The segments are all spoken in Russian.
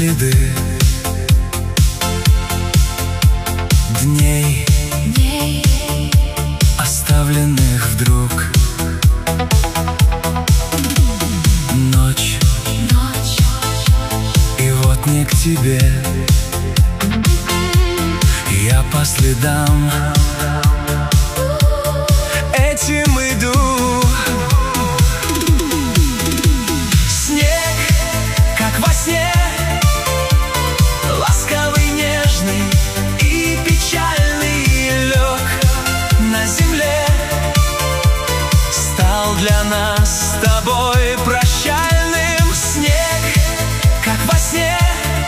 следы дней, оставленных вдруг. Ночь, и вот не к тебе я по следам этим иду. Снег, как во сне, ласковый, нежный и печальный, лег на земле. Стал для нас с тобой прощальным. Снег, как во сне,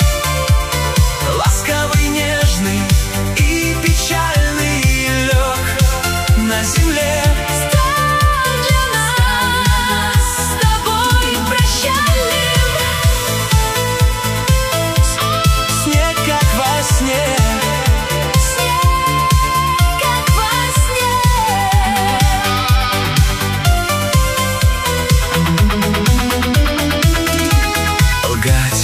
ласковый, нежный и печальный, лег на земле. Стал для нас с тобой прощальным. Снег, как во сне. Снег, как во сне. Лгать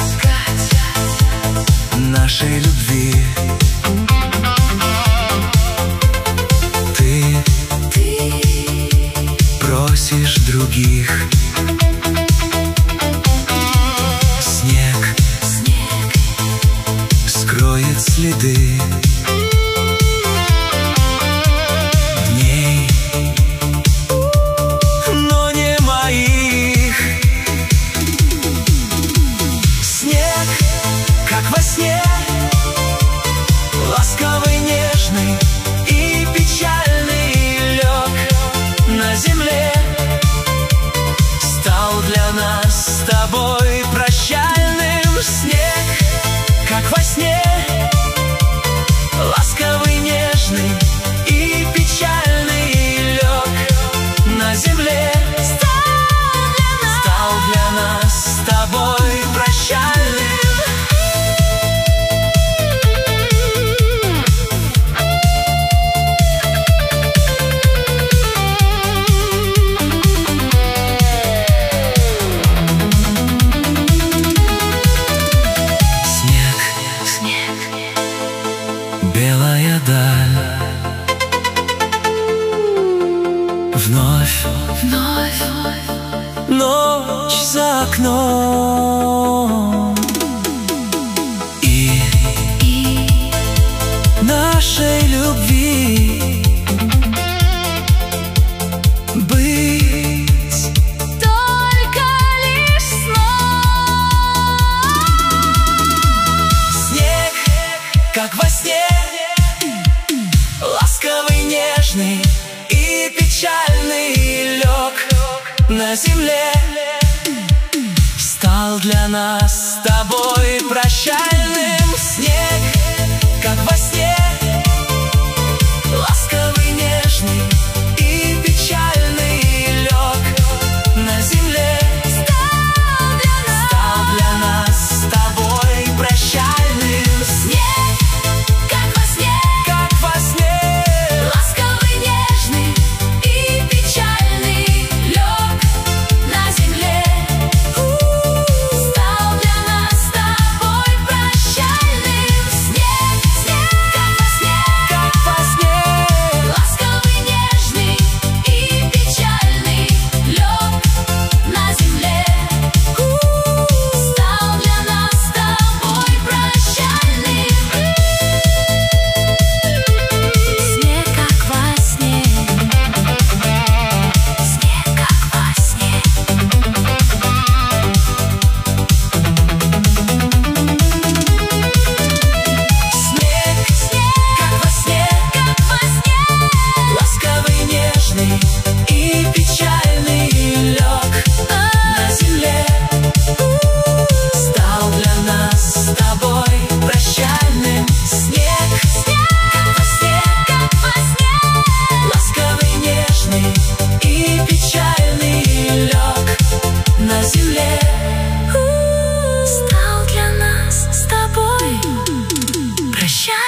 нашей любви ты просишь других. Снег скроет следы дней, но не моих. Снег, как во сне, ласковый, нежный и печальный, лег на земле. Стал для нас с тобой прощальным. Снег, как во сне, ласковый, нежный и печальный, лег на земле. Стал для нас с тобой прощальным. Белая даль, вновь ночь за окном, и нашей любви быть Только лишь сном. снег, как во сне, ласковый, нежный и печальный, лег на земле. Стал для нас с тобой прощальным. Снег, как во сне, ласковый, нежный и печальный, лег на земле. Стал для нас с тобой прощальным. Снег, как во сне, Как во сне, ласковый, нежный и печальный, лег на земле. Стал для нас с тобой прощальным. Снег, как во сне, ласковый, нежный и печальный, лег на земле. Стал для нас с тобой прощальным. Снег, как во сне. Снег, как во сне. снег, как во сне, ласковый, нежный и печальный, лег на земле. Стал для нас с тобой прощальным. Снег, как во сне, ласковый, нежный и печальный, лег на земле. Стал для нас с тобой прощальным.